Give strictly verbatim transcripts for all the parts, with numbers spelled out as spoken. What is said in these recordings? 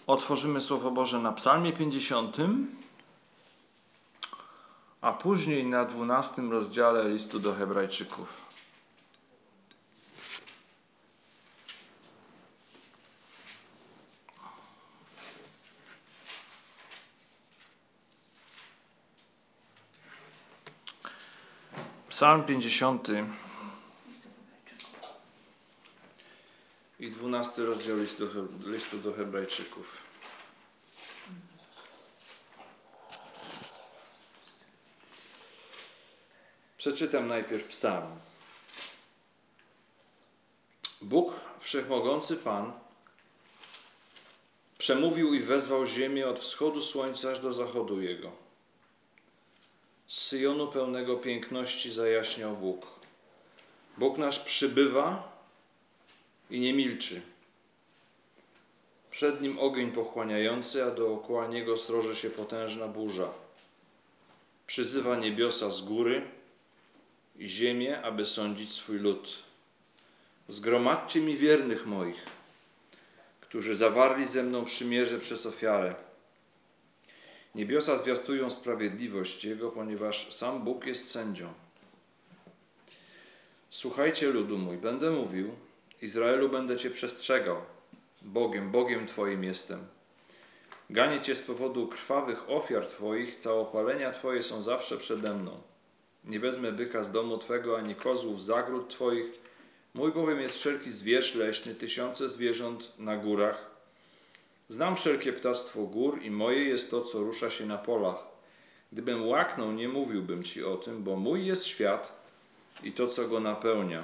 otworzymy Słowo Boże na Psalmie pięćdziesiątym, a później na dwunastym rozdziale listu do Hebrajczyków. Psalm pięćdziesiąty i dwunasty rozdział listu, listu do Hebrajczyków. Przeczytam najpierw psalm. Bóg, Wszechmogący Pan, przemówił i wezwał ziemię od wschodu słońca aż do zachodu jego. Z Syjonu pełnego piękności zajaśniał Bóg. Bóg nasz przybywa i nie milczy. Przed Nim ogień pochłaniający, a dookoła Niego sroży się potężna burza. Przyzywa niebiosa z góry i ziemię, aby sądzić swój lud. Zgromadźcie mi wiernych moich, którzy zawarli ze mną przymierze przez ofiarę. Niebiosa zwiastują sprawiedliwość Jego, ponieważ sam Bóg jest sędzią. Słuchajcie, ludu mój, będę mówił, Izraelu, będę Cię przestrzegał. Bogiem, Bogiem Twoim jestem. Ganię Cię z powodu krwawych ofiar Twoich, całopalenia Twoje są zawsze przede mną. Nie wezmę byka z domu Twego, ani kozłów z zagród Twoich. Mój bowiem jest wszelki zwierz leśny, tysiące zwierząt na górach. Znam wszelkie ptactwo gór i moje jest to, co rusza się na polach. Gdybym łaknął, nie mówiłbym Ci o tym, bo mój jest świat i to, co go napełnia.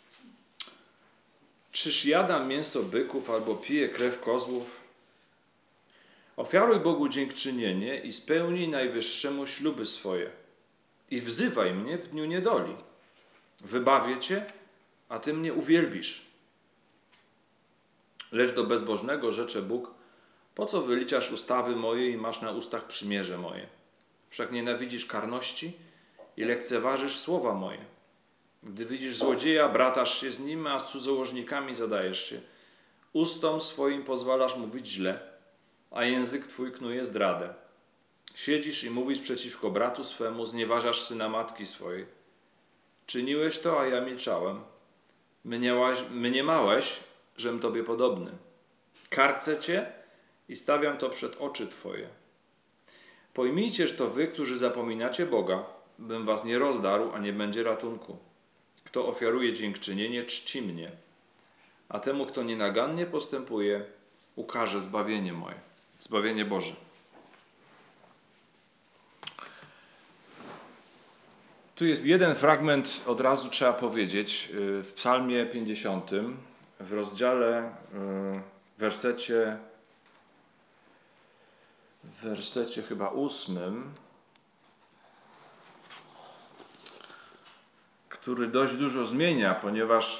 Czyż jadam mięso byków albo piję krew kozłów? Ofiaruj Bogu dziękczynienie i spełnij Najwyższemu śluby swoje. I wzywaj mnie w dniu niedoli. Wybawię Cię, a Ty mnie uwielbisz. Lecz do bezbożnego rzecze Bóg, po co wyliczasz ustawy moje i masz na ustach przymierze moje? Wszak nienawidzisz karności i lekceważysz słowa moje. Gdy widzisz złodzieja, bratasz się z nim, a z cudzołożnikami zadajesz się. Ustom swoim pozwalasz mówić źle, a język twój knuje zdradę. Siedzisz i mówisz przeciwko bratu swemu, znieważasz syna matki swojej. Czyniłeś to, a ja milczałem. Mniemałeś, mniemałeś, żem tobie podobny. Karcę cię i stawiam to przed oczy twoje. Pojmijcież to wy, którzy zapominacie Boga, bym was nie rozdarł, a nie będzie ratunku. Kto ofiaruje dziękczynienie, czci mnie, a temu, kto nienagannie postępuje, ukaże zbawienie moje, zbawienie Boże. Tu jest jeden fragment, od razu trzeba powiedzieć, w Psalmie pięćdziesiątym, w rozdziale, w wersecie, w wersecie chyba ósmym, który dość dużo zmienia, ponieważ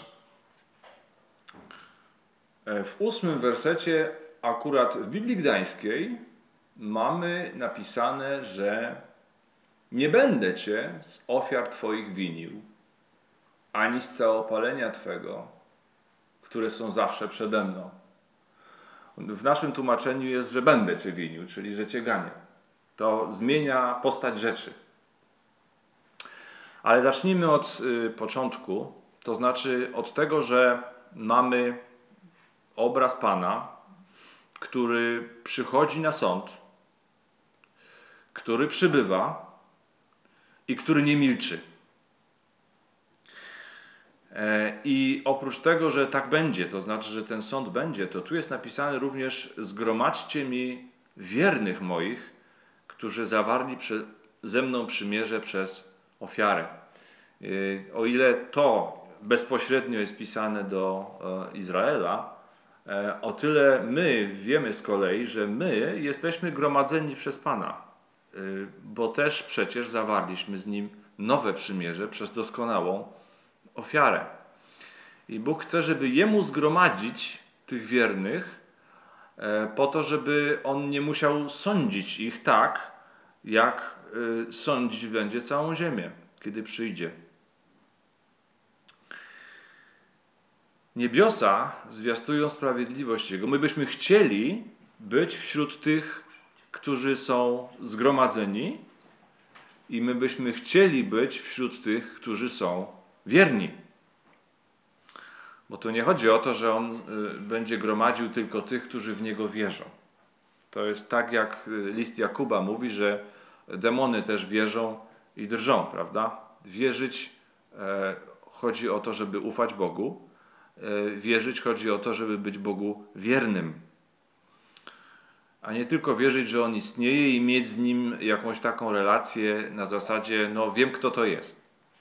w ósmym wersecie akurat w Biblii Gdańskiej mamy napisane, że nie będę Cię z ofiar Twoich winił, ani z całopalenia Twego, które są zawsze przede mną. W naszym tłumaczeniu jest, że będę Cię winił, czyli że Cię ganię. To zmienia postać rzeczy. Ale zacznijmy od y, początku, to znaczy od tego, że mamy obraz Pana, który przychodzi na sąd, który przybywa i który nie milczy. E, I oprócz tego, że tak będzie, to znaczy, że ten sąd będzie, to tu jest napisane również: zgromadźcie mi wiernych moich, którzy zawarli przy, ze mną przymierze przez ofiarę. O ile to bezpośrednio jest pisane do Izraela, o tyle my wiemy z kolei, że my jesteśmy gromadzeni przez Pana, bo też przecież zawarliśmy z Nim nowe przymierze przez doskonałą ofiarę. I Bóg chce, żeby Jemu zgromadzić tych wiernych po to, żeby On nie musiał sądzić ich tak, jak sądzić będzie całą ziemię, kiedy przyjdzie. Niebiosa zwiastują sprawiedliwość Jego. My byśmy chcieli, być wśród tych, którzy są zgromadzeni, i my byśmy chcieli być wśród tych, którzy są wierni. Bo tu nie chodzi o to, że On będzie gromadził tylko tych, którzy w Niego wierzą. To jest tak, jak list Jakuba mówi, że demony też wierzą i drżą, prawda? Wierzyć e, chodzi o to, żeby ufać Bogu. E, wierzyć chodzi o to, żeby być Bogu wiernym. A nie tylko wierzyć, że On istnieje i mieć z Nim jakąś taką relację na zasadzie, no wiem, kto to jest.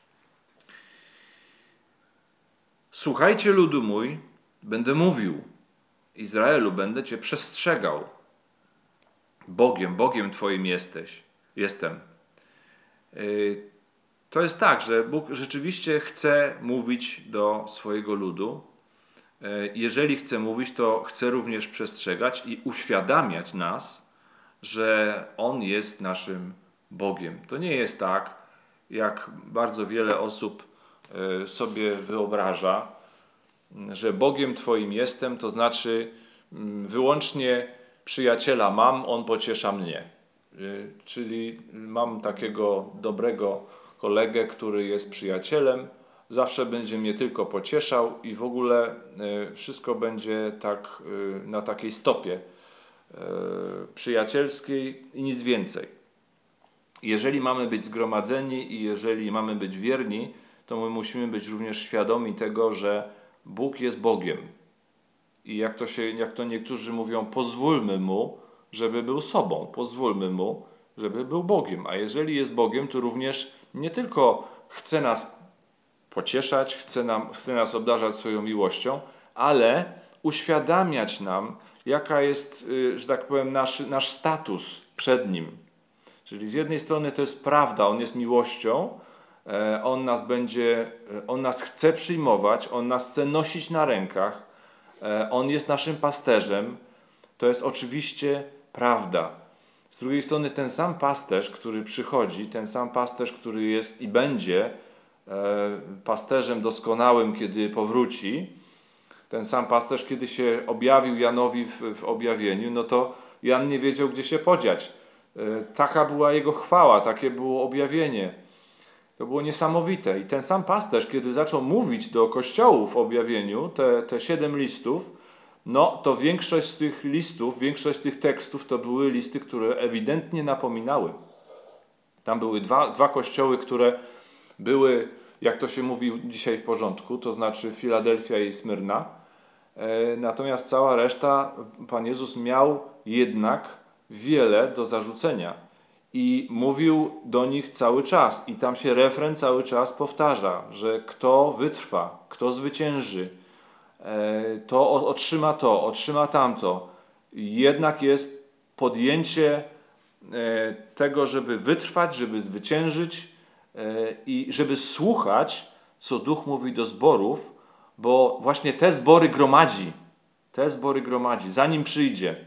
Słuchajcie, ludu mój, będę mówił. Izraelu, będę cię przestrzegał. Bogiem, Bogiem Twoim jesteś. Jestem. To jest tak, że Bóg rzeczywiście chce mówić do swojego ludu. Jeżeli chce mówić, to chce również przestrzegać i uświadamiać nas, że On jest naszym Bogiem. To nie jest tak, jak bardzo wiele osób sobie wyobraża, że Bogiem Twoim jestem, to znaczy wyłącznie przyjaciela mam, on pociesza mnie. Czyli mam takiego dobrego kolegę, który jest przyjacielem, zawsze będzie mnie tylko pocieszał i w ogóle wszystko będzie tak na takiej stopie przyjacielskiej i nic więcej. Jeżeli mamy być zgromadzeni i jeżeli mamy być wierni, to my musimy być również świadomi tego, że Bóg jest Bogiem. I jak to, się, jak to niektórzy mówią, pozwólmy Mu, żeby był sobą. Pozwólmy Mu, żeby był Bogiem. A jeżeli jest Bogiem, to również nie tylko chce nas pocieszać, chce, nam, chce nas obdarzać swoją miłością, ale uświadamiać nam, jaka jest, że tak powiem, nasz, nasz status przed Nim. Czyli z jednej strony to jest prawda, On jest miłością, On nas będzie, On nas chce przyjmować, On nas chce nosić na rękach, On jest naszym pasterzem. To jest oczywiście prawda. Z drugiej strony ten sam pasterz, który przychodzi, ten sam pasterz, który jest i będzie pasterzem doskonałym, kiedy powróci, ten sam pasterz, kiedy się objawił Janowi w, w objawieniu, no to Jan nie wiedział, gdzie się podziać. Taka była jego chwała, takie było objawienie. To było niesamowite. I ten sam pasterz, kiedy zaczął mówić do kościołów w objawieniu, te, te siedem listów, no to większość z tych listów, większość z tych tekstów to były listy, które ewidentnie napominały. Tam były dwa, dwa kościoły, które były, jak to się mówi dzisiaj, w porządku, to znaczy Filadelfia i Smyrna. E, natomiast cała reszta, Pan Jezus miał jednak wiele do zarzucenia. I mówił do nich cały czas. I tam się refren cały czas powtarza, że kto wytrwa, kto zwycięży, to otrzyma to, otrzyma tamto. Jednak jest podjęcie tego, żeby wytrwać, żeby zwyciężyć i żeby słuchać, co Duch mówi do zborów, bo właśnie te zbory gromadzi. Te zbory gromadzi, zanim przyjdzie.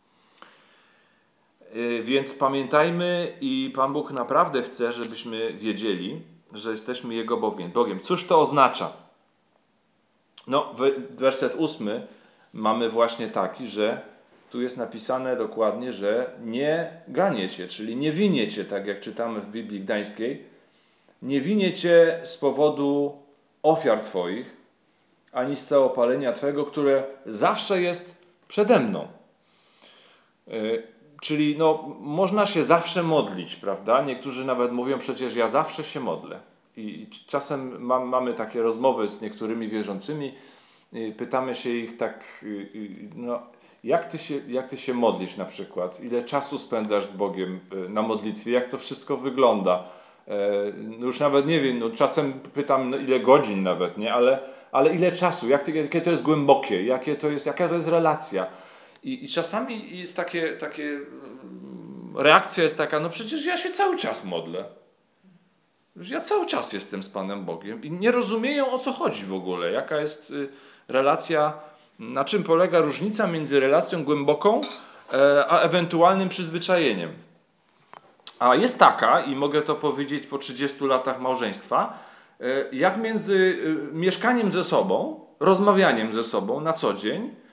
Więc pamiętajmy i Pan Bóg naprawdę chce, żebyśmy wiedzieli, że jesteśmy Jego Bogiem. Bogiem. Cóż to oznacza? No, werset ósmy mamy właśnie taki, że tu jest napisane dokładnie, że nie ganiecie, czyli nie winiecie, tak jak czytamy w Biblii Gdańskiej, nie winiecie z powodu ofiar Twoich, ani z całopalenia Twego, które zawsze jest przede mną. Yy, czyli no, można się zawsze modlić, prawda? Niektórzy nawet mówią, przecież ja zawsze się modlę. I czasem mam, mamy takie rozmowy z niektórymi wierzącymi, pytamy się ich tak, no, jak ty się, jak ty się modlisz na przykład, ile czasu spędzasz z Bogiem na modlitwie, jak to wszystko wygląda. No już nawet nie wiem, no czasem pytam, no ile godzin nawet, nie, ale, ale ile czasu, jak to, jakie to jest głębokie, jakie to jest, jaka to jest relacja. I, i czasami jest takie, takie, reakcja jest taka, no przecież ja się cały czas modlę. Ja cały czas jestem z Panem Bogiem i nie rozumieją, o co chodzi w ogóle, jaka jest relacja, na czym polega różnica między relacją głęboką a ewentualnym przyzwyczajeniem. A jest taka, i mogę to powiedzieć po trzydziestu latach małżeństwa, jak między mieszkaniem ze sobą, rozmawianiem ze sobą na co dzień,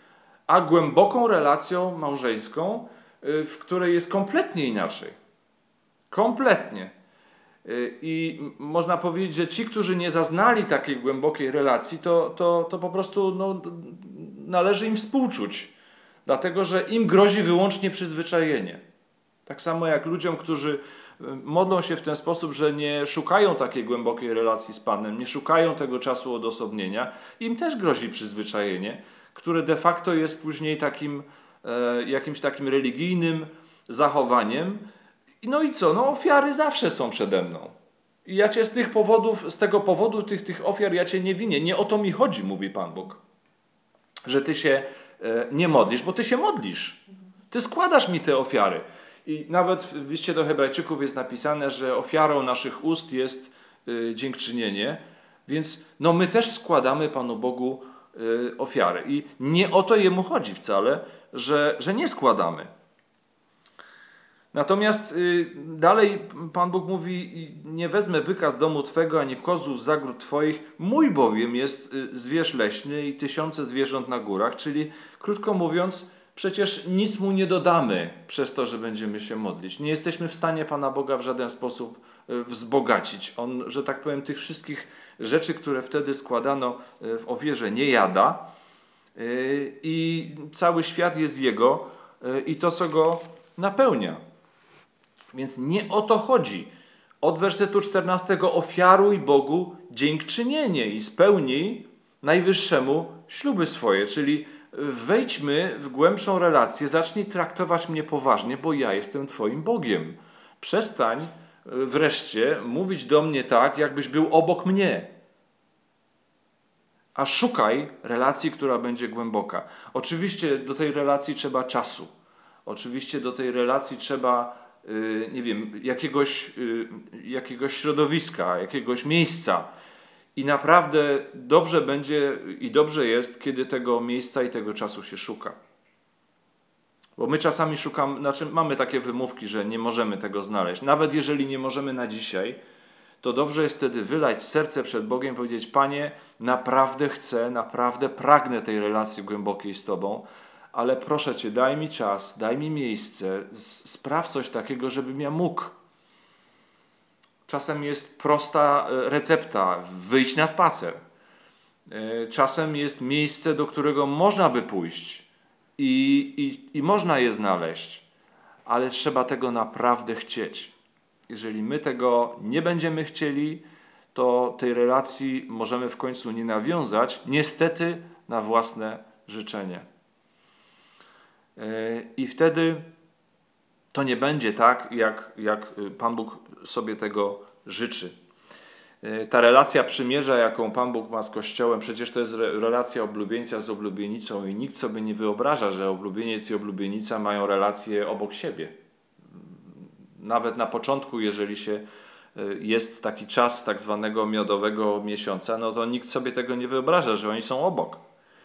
a głęboką relacją małżeńską, w której jest kompletnie inaczej. Kompletnie. I można powiedzieć, że ci, którzy nie zaznali takiej głębokiej relacji, to, to, to po prostu no, należy im współczuć, dlatego że im grozi wyłącznie przyzwyczajenie. Tak samo jak ludziom, którzy modlą się w ten sposób, że nie szukają takiej głębokiej relacji z Panem, nie szukają tego czasu odosobnienia, im też grozi przyzwyczajenie, które de facto jest później takim, e, jakimś takim religijnym zachowaniem. No i co? No ofiary zawsze są przede mną. I ja cię z tych powodów, z tego powodu tych, tych ofiar ja cię nie winię. Nie o to mi chodzi, mówi Pan Bóg. Że ty się e, nie modlisz, bo ty się modlisz. Ty składasz mi te ofiary. I nawet w liście do Hebrajczyków jest napisane, że ofiarą naszych ust jest y, dziękczynienie, więc no my też składamy Panu Bogu y, ofiary. I nie o to Jemu chodzi wcale, że, że nie składamy. Natomiast y, dalej Pan Bóg mówi, nie wezmę byka z domu Twego, ani kozłów z zagród Twoich, mój bowiem jest y, zwierz leśny i tysiące zwierząt na górach, czyli krótko mówiąc, przecież nic mu nie dodamy przez to, że będziemy się modlić. Nie jesteśmy w stanie Pana Boga w żaden sposób wzbogacić. On, że tak powiem, tych wszystkich rzeczy, które wtedy składano w ofierze, nie jada i cały świat jest Jego i to, co Go napełnia. Więc nie o to chodzi. Od wersetu czternastego ofiaruj Bogu dziękczynienie i spełnij Najwyższemu śluby swoje, czyli wejdźmy w głębszą relację, zacznij traktować mnie poważnie, bo ja jestem Twoim Bogiem. Przestań wreszcie mówić do mnie tak, jakbyś był obok mnie. A szukaj relacji, która będzie głęboka. Oczywiście do tej relacji trzeba czasu. Oczywiście do tej relacji trzeba, nie wiem, jakiegoś, jakiegoś środowiska, jakiegoś miejsca. I naprawdę dobrze będzie i dobrze jest, kiedy tego miejsca i tego czasu się szuka. Bo my czasami szukamy, znaczy mamy takie wymówki, że nie możemy tego znaleźć. Nawet jeżeli nie możemy na dzisiaj, to dobrze jest wtedy wylać serce przed Bogiem i powiedzieć: Panie, naprawdę chcę, naprawdę pragnę tej relacji głębokiej z Tobą, ale proszę Cię, daj mi czas, daj mi miejsce, spraw coś takiego, żebym ja mógł. Czasem jest prosta recepta, wyjść na spacer. Czasem jest miejsce, do którego można by pójść i, i, i można je znaleźć, ale trzeba tego naprawdę chcieć. Jeżeli my tego nie będziemy chcieli, to tej relacji możemy w końcu nie nawiązać, niestety na własne życzenie. I wtedy to nie będzie tak, jak, jak Pan Bóg sobie tego życzy. Ta relacja przymierza, jaką Pan Bóg ma z Kościołem, przecież to jest relacja oblubieńca z oblubienicą i nikt sobie nie wyobraża, że oblubieniec i oblubienica mają relacje obok siebie. Nawet na początku, jeżeli się jest taki czas tak zwanego miodowego miesiąca, no to nikt sobie tego nie wyobraża, że oni są obok.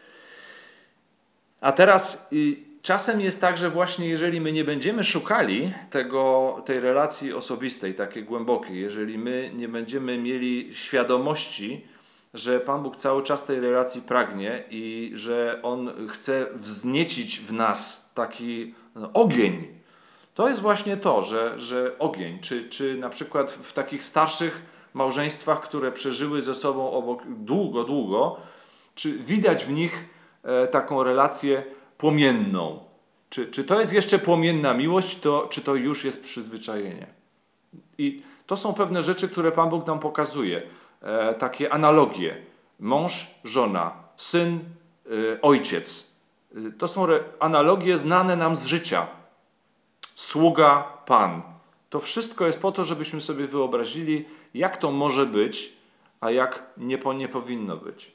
A teraz czasem jest tak, że właśnie jeżeli my nie będziemy szukali tego, tej relacji osobistej, takiej głębokiej, jeżeli my nie będziemy mieli świadomości, że Pan Bóg cały czas tej relacji pragnie i że On chce wzniecić w nas taki no, ogień, to jest właśnie to, że, że ogień, czy, czy na przykład w takich starszych małżeństwach, które przeżyły ze sobą obok długo, długo, czy widać w nich e, taką relację płomienną. Czy, czy to jest jeszcze płomienna miłość, to, czy to już jest przyzwyczajenie? I to są pewne rzeczy, które Pan Bóg nam pokazuje. E, takie analogie. Mąż, żona, syn, e, ojciec. E, to są re, analogie znane nam z życia. Sługa, Pan. To wszystko jest po to, żebyśmy sobie wyobrazili, jak to może być, a jak nie, po, nie powinno być.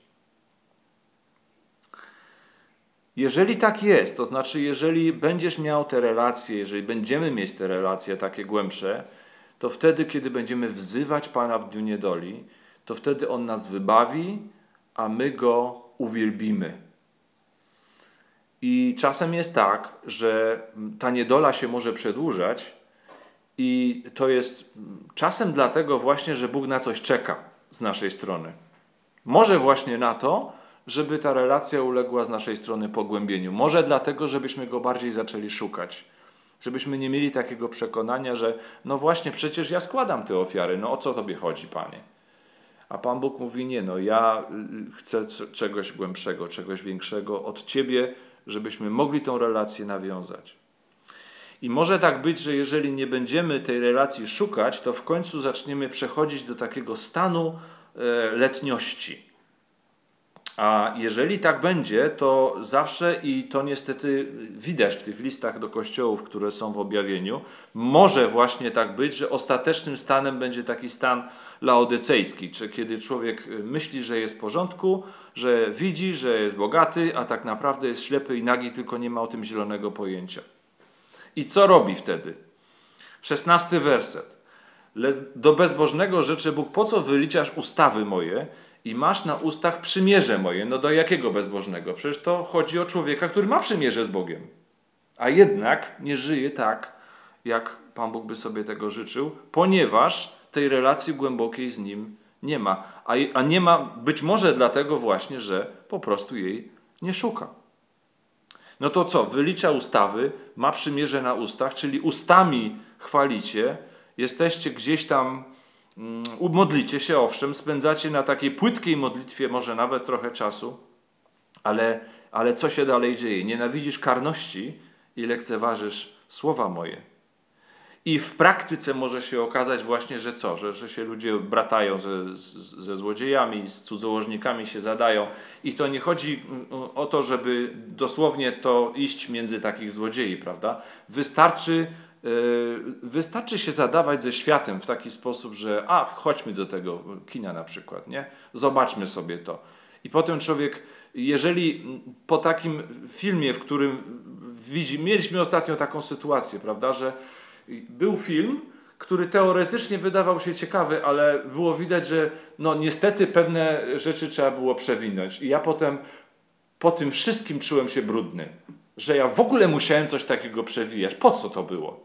Jeżeli tak jest, to znaczy jeżeli będziesz miał te relacje, jeżeli będziemy mieć te relacje takie głębsze, to wtedy, kiedy będziemy wzywać Pana w dniu niedoli, to wtedy On nas wybawi, a my Go uwielbimy. I czasem jest tak, że ta niedola się może przedłużać i to jest czasem dlatego właśnie, że Bóg na coś czeka z naszej strony. Może właśnie na to, żeby ta relacja uległa z naszej strony pogłębieniu. Może dlatego, żebyśmy Go bardziej zaczęli szukać. Żebyśmy nie mieli takiego przekonania, że no właśnie, przecież ja składam te ofiary, no o co Tobie chodzi, Panie? A Pan Bóg mówi, nie no, ja chcę czegoś głębszego, czegoś większego od Ciebie, żebyśmy mogli tą relację nawiązać. I może tak być, że jeżeli nie będziemy tej relacji szukać, to w końcu zaczniemy przechodzić do takiego stanu e, letniości. A jeżeli tak będzie, to zawsze, i to niestety widać w tych listach do kościołów, które są w objawieniu, może właśnie tak być, że ostatecznym stanem będzie taki stan laodycejski, czy kiedy człowiek myśli, że jest w porządku, że widzi, że jest bogaty, a tak naprawdę jest ślepy i nagi, tylko nie ma o tym zielonego pojęcia. I co robi wtedy? Szesnasty werset. Do bezbożnego rzeczy Bóg, po co wyliczasz ustawy moje i masz na ustach przymierze moje? No do jakiego bezbożnego? Przecież to chodzi o człowieka, który ma przymierze z Bogiem. A jednak nie żyje tak, jak Pan Bóg by sobie tego życzył, ponieważ tej relacji głębokiej z Nim nie ma. A, a nie ma być może dlatego właśnie, że po prostu jej nie szuka. No to co? Wylicza ustawy, ma przymierze na ustach, czyli ustami chwalicie, jesteście gdzieś tam, um, modlicie się, owszem, spędzacie na takiej płytkiej modlitwie może nawet trochę czasu, ale, ale co się dalej dzieje? Nienawidzisz karności i lekceważysz słowa moje. I w praktyce może się okazać właśnie, że co? Że, że się ludzie bratają ze, ze złodziejami, z cudzołożnikami się zadają. I to nie chodzi o to, żeby dosłownie to iść między takich złodziei, prawda? Wystarczy, yy, wystarczy się zadawać ze światem w taki sposób, że a, chodźmy do tego kina na przykład, nie? Zobaczmy sobie to. I potem człowiek, jeżeli po takim filmie, w którym widzi, mieliśmy ostatnio taką sytuację, prawda, że był film, który teoretycznie wydawał się ciekawy, ale było widać, że no niestety pewne rzeczy trzeba było przewinąć. I ja potem po tym wszystkim czułem się brudny, że ja w ogóle musiałem coś takiego przewijać. Po co to było?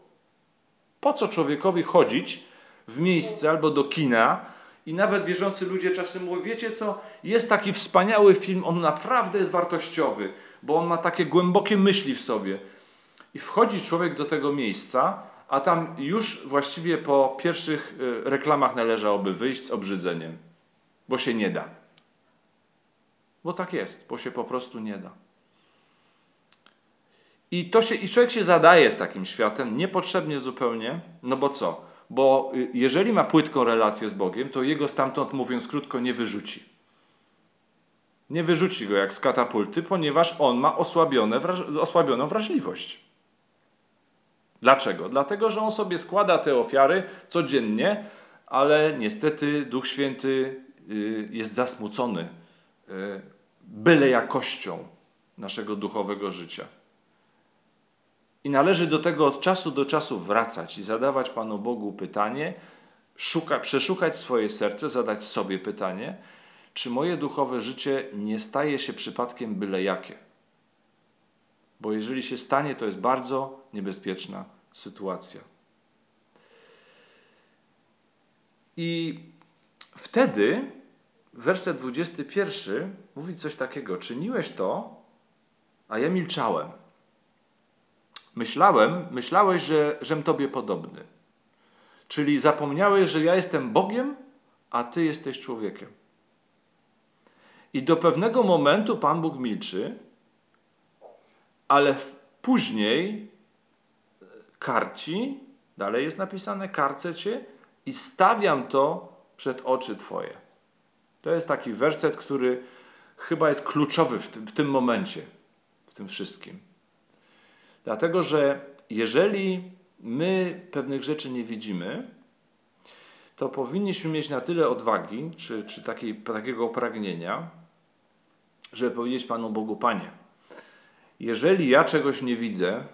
Po co człowiekowi chodzić w miejsce albo do kina i nawet wierzący ludzie czasem mówią, wiecie co, jest taki wspaniały film, on naprawdę jest wartościowy, bo on ma takie głębokie myśli w sobie. I wchodzi człowiek do tego miejsca, a tam już właściwie po pierwszych reklamach należałoby wyjść z obrzydzeniem, bo się nie da. Bo tak jest, bo się po prostu nie da. I, to się, i człowiek się zadaje z takim światem, niepotrzebnie zupełnie, no bo co? Bo jeżeli ma płytką relację z Bogiem, to jego stamtąd, mówiąc krótko, nie wyrzuci. Nie wyrzuci go jak z katapulty, ponieważ on ma osłabione, osłabioną wrażliwość. Dlaczego? Dlatego, że on sobie składa te ofiary codziennie, ale niestety Duch Święty jest zasmucony byle jakością naszego duchowego życia. I należy do tego od czasu do czasu wracać i zadawać Panu Bogu pytanie, szuka, przeszukać swoje serce, zadać sobie pytanie, czy moje duchowe życie nie staje się przypadkiem byle jakie. Bo jeżeli się stanie, to jest bardzo niebezpieczna sytuacja. I wtedy werset dwudziesty pierwszy mówi coś takiego. Czyniłeś to, a ja milczałem. Myślałem, myślałeś, że żem Tobie podobny. Czyli zapomniałeś, że ja jestem Bogiem, a Ty jesteś człowiekiem. I do pewnego momentu Pan Bóg milczy, ale później karci, dalej jest napisane, karcę Cię i stawiam to przed oczy Twoje. To jest taki werset, który chyba jest kluczowy w tym, w tym momencie, w tym wszystkim. Dlatego, że jeżeli my pewnych rzeczy nie widzimy, to powinniśmy mieć na tyle odwagi, czy, czy takiej, takiego pragnienia, żeby powiedzieć Panu Bogu, Panie, jeżeli ja czegoś nie widzę,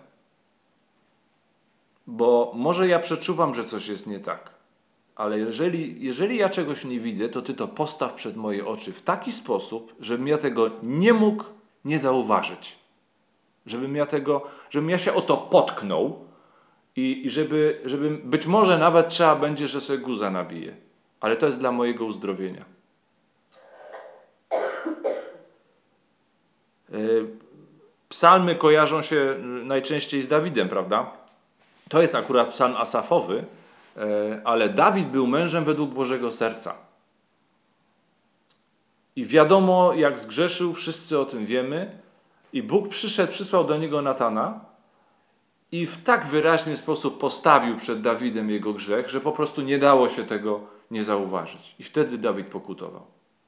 bo może ja przeczuwam, że coś jest nie tak, ale jeżeli, jeżeli ja czegoś nie widzę, to Ty to postaw przed moje oczy w taki sposób, żebym ja tego nie mógł nie zauważyć. Żebym ja tego, żebym ja się o to potknął i, i żeby, żeby być może nawet trzeba będzie, że sobie guza nabiję. Ale to jest dla mojego uzdrowienia. Psalmy kojarzą się najczęściej z Dawidem, prawda? To jest akurat psalm Asafowy, ale Dawid był mężem według Bożego serca. I wiadomo, jak zgrzeszył, wszyscy o tym wiemy. I Bóg przyszedł, przysłał do niego Natana i w tak wyraźny sposób postawił przed Dawidem jego grzech, że po prostu nie dało się tego nie zauważyć. I wtedy Dawid pokutował.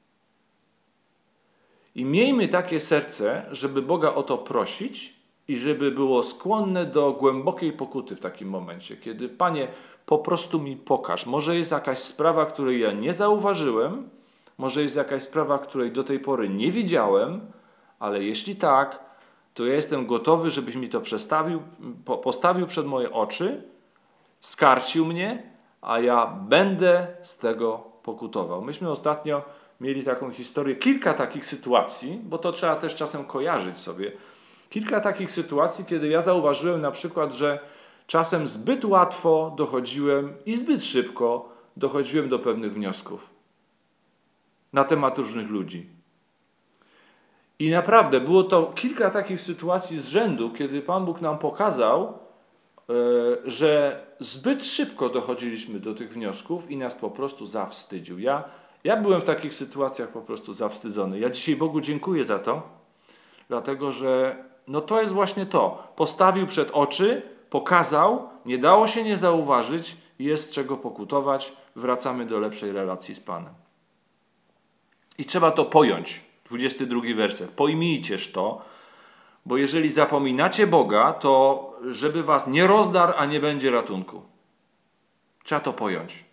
I miejmy takie serce, żeby Boga o to prosić i żeby było skłonne do głębokiej pokuty w takim momencie, kiedy Panie, po prostu mi pokaż. Może jest jakaś sprawa, której ja nie zauważyłem, może jest jakaś sprawa, której do tej pory nie widziałem, ale jeśli tak, to ja jestem gotowy, żebyś mi to przestawił, po, postawił przed moje oczy, skarcił mnie, a ja będę z tego pokutował. Myśmy ostatnio mieli taką historię, kilka takich sytuacji, bo to trzeba też czasem kojarzyć sobie. Kilka takich sytuacji, kiedy ja zauważyłem na przykład, że czasem zbyt łatwo dochodziłem i zbyt szybko dochodziłem do pewnych wniosków na temat różnych ludzi. I naprawdę było to kilka takich sytuacji z rzędu, kiedy Pan Bóg nam pokazał, że zbyt szybko dochodziliśmy do tych wniosków i nas po prostu zawstydził. Ja, ja byłem w takich sytuacjach po prostu zawstydzony. Ja dzisiaj Bogu dziękuję za to, dlatego że no to jest właśnie to. Postawił przed oczy, pokazał, nie dało się nie zauważyć, jest czego pokutować, wracamy do lepszej relacji z Panem. I trzeba to pojąć. dwudziesty drugi werset. Pojmijcież to, bo jeżeli zapominacie Boga, to żeby was nie rozdarł, a nie będzie ratunku. Trzeba to pojąć.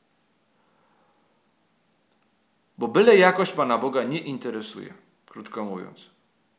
Bo byle jakość Pana Boga nie interesuje, krótko mówiąc.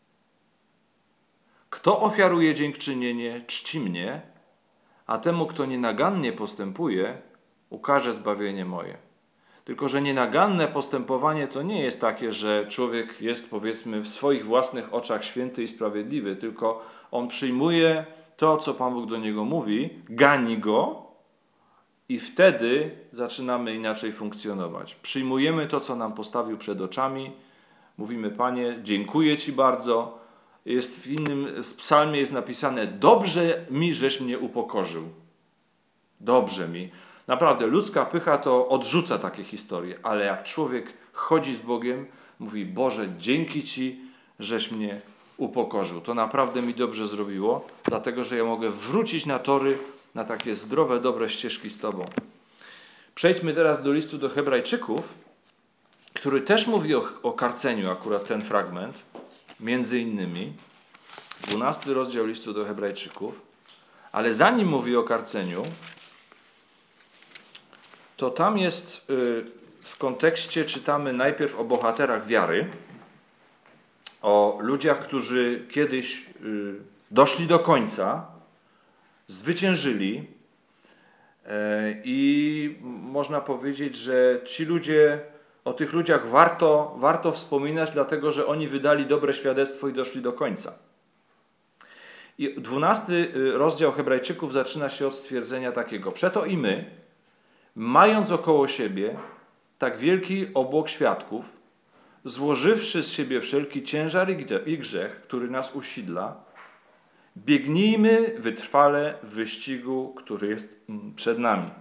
Kto ofiaruje dziękczynienie, czci mnie, a temu, kto nienagannie postępuje, ukaże zbawienie moje. Tylko że nienaganne postępowanie to nie jest takie, że człowiek jest, powiedzmy, w swoich własnych oczach święty i sprawiedliwy, tylko on przyjmuje to, co Pan Bóg do niego mówi, gani go i wtedy zaczynamy inaczej funkcjonować. Przyjmujemy to, co nam postawił przed oczami, mówimy: Panie, dziękuję Ci bardzo. Jest w innym psalmie jest napisane: dobrze mi, żeś mnie upokorzył. Dobrze mi. Naprawdę, ludzka pycha to odrzuca takie historie, ale jak człowiek chodzi z Bogiem, mówi: Boże, dzięki Ci, żeś mnie upokorzył. To naprawdę mi dobrze zrobiło, dlatego że ja mogę wrócić na tory, na takie zdrowe, dobre ścieżki z Tobą. Przejdźmy teraz do listu do Hebrajczyków, który też mówi o, o karceniu, akurat ten fragment, między innymi. dwunasty rozdział listu do Hebrajczyków. Ale zanim mówi o karceniu, to tam jest w kontekście, czytamy najpierw o bohaterach wiary, o ludziach, którzy kiedyś doszli do końca, zwyciężyli i można powiedzieć, że ci ludzie, o tych ludziach warto, warto wspominać, dlatego że oni wydali dobre świadectwo i doszli do końca. I dwunasty rozdział Hebrajczyków zaczyna się od stwierdzenia takiego: przeto i my, mając około siebie tak wielki obłok świadków, złożywszy z siebie wszelki ciężar i grzech, który nas usidla, biegnijmy wytrwale w wyścigu, który jest przed nami.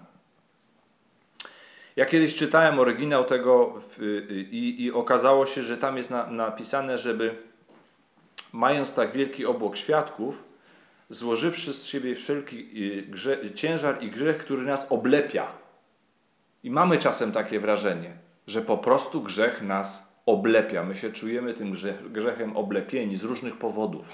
Ja kiedyś czytałem oryginał tego i, i okazało się, że tam jest na, napisane, żeby mając tak wielki obłok świadków, złożywszy z siebie wszelki grzech, ciężar i grzech, który nas oblepia. I mamy czasem takie wrażenie, że po prostu grzech nas oblepia. My się czujemy tym grzech, grzechem oblepieni z różnych powodów.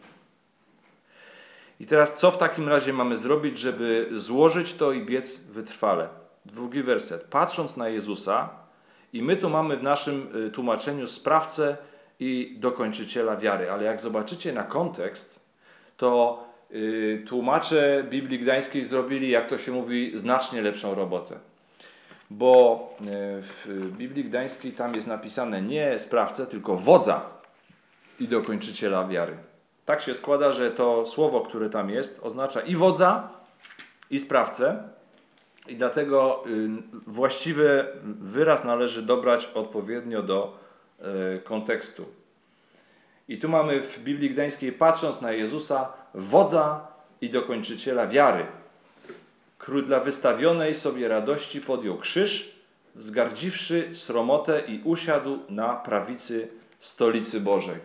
I teraz co w takim razie mamy zrobić, żeby złożyć to i biec wytrwale? Drugi werset. Patrząc na Jezusa, i my tu mamy w naszym tłumaczeniu sprawcę i dokończyciela wiary, ale jak zobaczycie na kontekst, to yy, tłumacze Biblii Gdańskiej zrobili, jak to się mówi, znacznie lepszą robotę. Bo w Biblii Gdańskiej tam jest napisane nie sprawcę, tylko wodza i dokończyciela wiary. Tak się składa, że to słowo, które tam jest, oznacza i wodza, i sprawcę, i dlatego właściwy wyraz należy dobrać odpowiednio do kontekstu. I tu mamy w Biblii Gdańskiej, patrząc na Jezusa, wodza i dokończyciela wiary, który dla wystawionej sobie radości podjął krzyż, wzgardziwszy sromotę i usiadł na prawicy stolicy Bożej.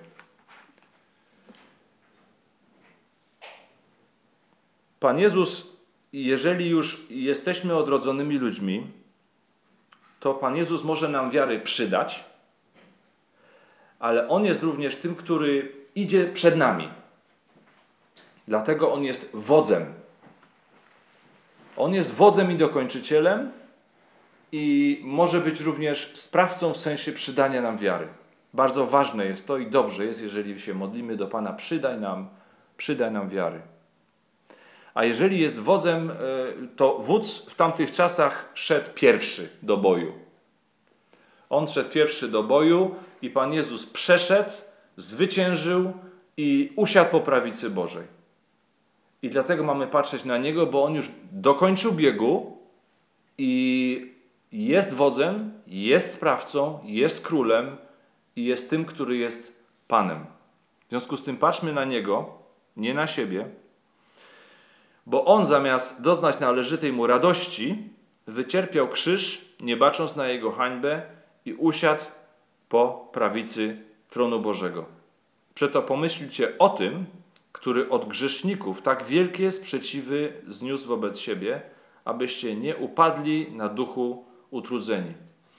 Pan Jezus, jeżeli już jesteśmy odrodzonymi ludźmi, to Pan Jezus może nam wiary przydać, ale On jest również tym, który idzie przed nami. Dlatego On jest wodzem. On jest wodzem i dokończycielem i może być również sprawcą w sensie przydania nam wiary. Bardzo ważne jest to i dobrze jest, jeżeli się modlimy do Pana, przydaj nam, przydaj nam wiary. A jeżeli jest wodzem, to wódz w tamtych czasach szedł pierwszy do boju. On szedł pierwszy do boju i Pan Jezus przeszedł, zwyciężył i usiadł po prawicy Bożej. I dlatego mamy patrzeć na Niego, bo On już dokończył biegu i jest wodzem, jest sprawcą, jest królem i jest tym, który jest Panem. W związku z tym patrzmy na Niego, nie na siebie, bo On zamiast doznać należytej Mu radości, wycierpiał krzyż, nie bacząc na Jego hańbę i usiadł po prawicy tronu Bożego. Przeto pomyślcie o tym, który od grzeszników tak wielkie sprzeciwy zniósł wobec siebie, abyście nie upadli na duchu utrudzeni.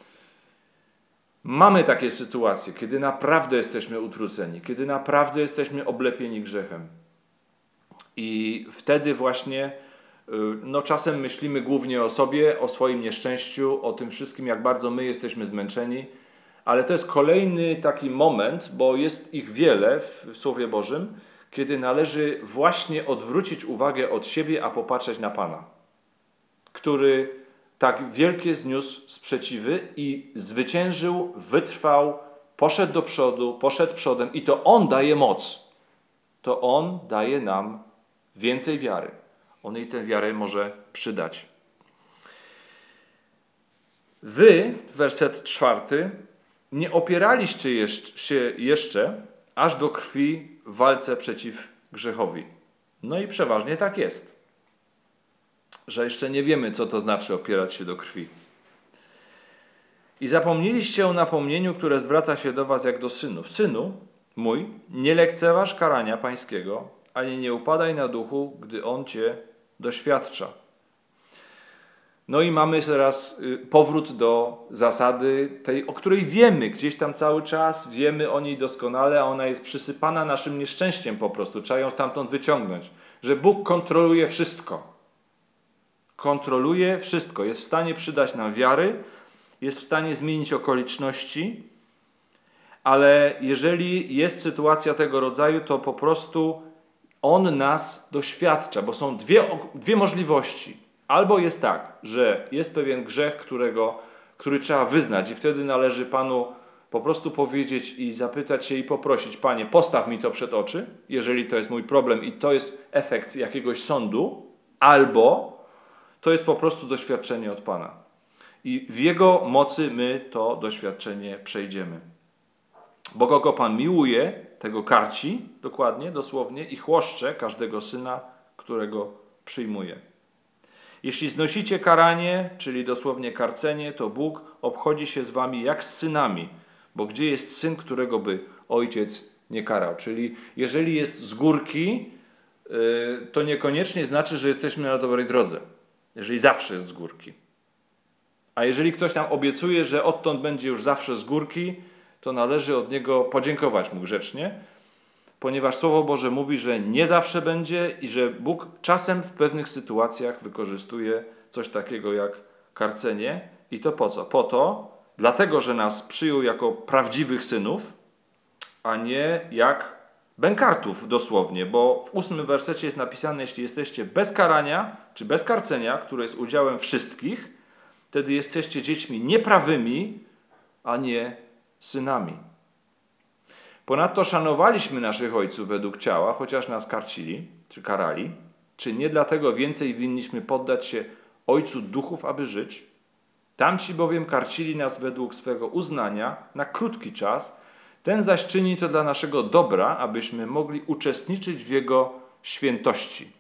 Mamy takie sytuacje, kiedy naprawdę jesteśmy utrudzeni, kiedy naprawdę jesteśmy oblepieni grzechem. I wtedy właśnie no, czasem myślimy głównie o sobie, o swoim nieszczęściu, o tym wszystkim, jak bardzo my jesteśmy zmęczeni, ale to jest kolejny taki moment, bo jest ich wiele w Słowie Bożym, kiedy należy właśnie odwrócić uwagę od siebie, a popatrzeć na Pana, który tak wielkie zniósł sprzeciwy i zwyciężył, wytrwał, poszedł do przodu, poszedł przodem i to On daje moc. To On daje nam więcej wiary. On jej tę wiarę może przydać. Wy, werset czwarty, nie opieraliście się jeszcze aż do krwi w walce przeciw grzechowi. No i przeważnie tak jest, że jeszcze nie wiemy, co to znaczy opierać się do krwi. I zapomnieliście o napomnieniu, które zwraca się do was jak do synów. Synu mój, nie lekceważ karania pańskiego, ani nie upadaj na duchu, gdy on cię doświadcza. No i mamy teraz powrót do zasady tej, o której wiemy gdzieś tam cały czas, wiemy o niej doskonale, a ona jest przysypana naszym nieszczęściem po prostu. Trzeba ją stamtąd wyciągnąć. Że Bóg kontroluje wszystko. Kontroluje wszystko. Jest w stanie przydać nam wiary, jest w stanie zmienić okoliczności, ale jeżeli jest sytuacja tego rodzaju, to po prostu On nas doświadcza, bo są dwie, dwie możliwości. Albo jest tak, że jest pewien grzech, którego, który trzeba wyznać i wtedy należy Panu po prostu powiedzieć i zapytać się i poprosić: Panie, postaw mi to przed oczy, jeżeli to jest mój problem i to jest efekt jakiegoś sądu, albo to jest po prostu doświadczenie od Pana. I w Jego mocy my to doświadczenie przejdziemy. Bo kogo Pan miłuje, tego karci, dokładnie, dosłownie, i chłoszcze każdego syna, którego przyjmuje. Jeśli znosicie karanie, czyli dosłownie karcenie, to Bóg obchodzi się z wami jak z synami, bo gdzie jest syn, którego by ojciec nie karał? Czyli jeżeli jest z górki, to niekoniecznie znaczy, że jesteśmy na dobrej drodze, jeżeli zawsze jest z górki. A jeżeli ktoś nam obiecuje, że odtąd będzie już zawsze z górki, to należy od niego podziękować mu grzecznie, ponieważ Słowo Boże mówi, że nie zawsze będzie i że Bóg czasem w pewnych sytuacjach wykorzystuje coś takiego jak karcenie. I to po co? Po to, dlatego, że nas przyjął jako prawdziwych synów, a nie jak bękartów dosłownie, bo w ósmym wersecie jest napisane: jeśli jesteście bez karania, czy bez karcenia, które jest udziałem wszystkich, wtedy jesteście dziećmi nieprawymi, a nie synami. Ponadto szanowaliśmy naszych ojców według ciała, chociaż nas karcili, czy karali. Czy nie dlatego więcej winniśmy poddać się Ojcu duchów, aby żyć? Tamci bowiem karcili nas według swego uznania na krótki czas, Ten zaś czyni to dla naszego dobra, abyśmy mogli uczestniczyć w Jego świętości.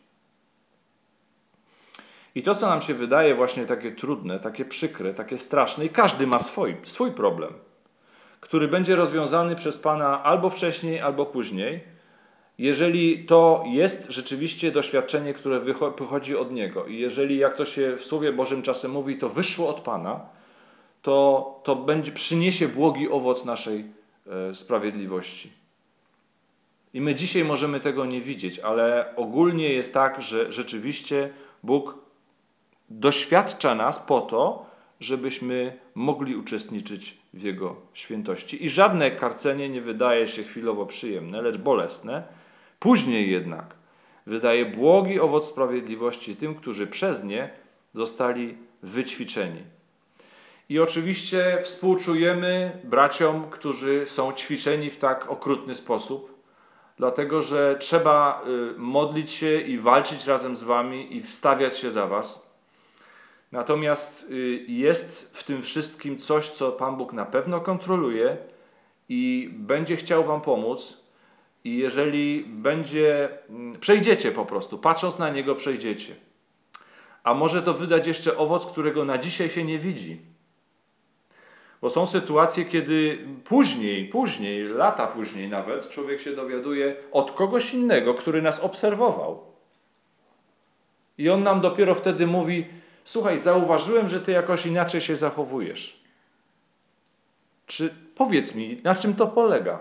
I to, co nam się wydaje właśnie takie trudne, takie przykre, takie straszne, i każdy ma swój, swój problem, który będzie rozwiązany przez Pana albo wcześniej, albo później, jeżeli to jest rzeczywiście doświadczenie, które wychodzi od Niego. I jeżeli, jak to się w Słowie Bożym czasem mówi, to wyszło od Pana, to, to będzie, przyniesie błogi owoc naszej e, sprawiedliwości. I my dzisiaj możemy tego nie widzieć, ale ogólnie jest tak, że rzeczywiście Bóg doświadcza nas po to, żebyśmy mogli uczestniczyć w Jego świętości. I żadne karcenie nie wydaje się chwilowo przyjemne, lecz bolesne. Później jednak wydaje błogi owoc sprawiedliwości tym, którzy przez nie zostali wyćwiczeni. I oczywiście współczujemy braciom, którzy są ćwiczeni w tak okrutny sposób, dlatego że trzeba modlić się i walczyć razem z wami i wstawiać się za was. Natomiast jest w tym wszystkim coś, co Pan Bóg na pewno kontroluje i będzie chciał wam pomóc. I jeżeli będzie, przejdziecie po prostu, patrząc na Niego przejdziecie. A może to wydać jeszcze owoc, którego na dzisiaj się nie widzi. Bo są sytuacje, kiedy później, później, lata później nawet, człowiek się dowiaduje od kogoś innego, który nas obserwował. I on nam dopiero wtedy mówi: słuchaj, zauważyłem, że ty jakoś inaczej się zachowujesz. Czy powiedz mi, na czym to polega?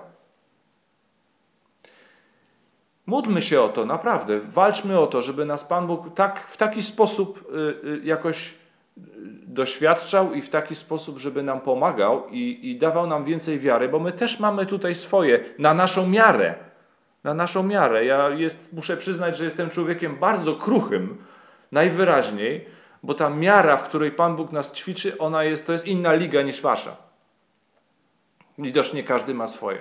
Módlmy się o to, naprawdę. Walczmy o to, żeby nas Pan Bóg tak, w taki sposób y, y, jakoś doświadczał i w taki sposób, żeby nam pomagał i, i dawał nam więcej wiary, bo my też mamy tutaj swoje, na naszą miarę. Na naszą miarę. Ja jest, muszę przyznać, że jestem człowiekiem bardzo kruchym, najwyraźniej, bo ta miara, w której Pan Bóg nas ćwiczy, ona jest, to jest inna liga niż wasza. Widocznie każdy ma swoje.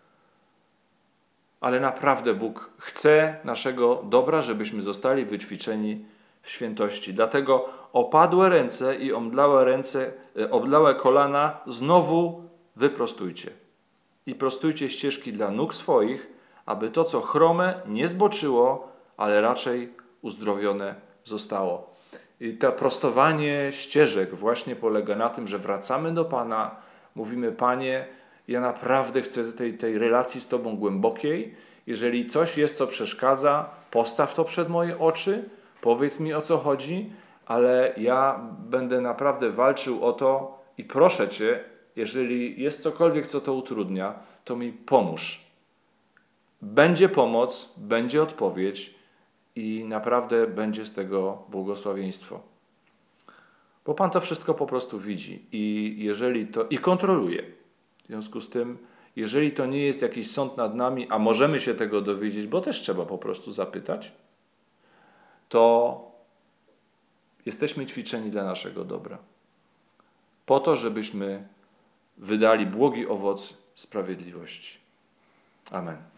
Ale naprawdę Bóg chce naszego dobra, żebyśmy zostali wyćwiczeni w świętości. Dlatego opadłe ręce i omdlałe ręce, omdlałe kolana znowu wyprostujcie. I prostujcie ścieżki dla nóg swoich, aby to, co chrome, nie zboczyło, ale raczej uzdrowione zostało. I to prostowanie ścieżek właśnie polega na tym, że wracamy do Pana, mówimy: Panie, ja naprawdę chcę tej, tej relacji z Tobą głębokiej. Jeżeli coś jest, co przeszkadza, postaw to przed moje oczy, powiedz mi, o co chodzi, ale ja będę naprawdę walczył o to i proszę Cię, jeżeli jest cokolwiek, co to utrudnia, to mi pomóż. Będzie pomoc, będzie odpowiedź i naprawdę będzie z tego błogosławieństwo. Bo Pan to wszystko po prostu widzi i jeżeli to i kontroluje. W związku z tym, jeżeli to nie jest jakiś sąd nad nami, a możemy się tego dowiedzieć, bo też trzeba po prostu zapytać, to jesteśmy ćwiczeni dla naszego dobra. Po to, żebyśmy wydali błogi owoc sprawiedliwości. Amen.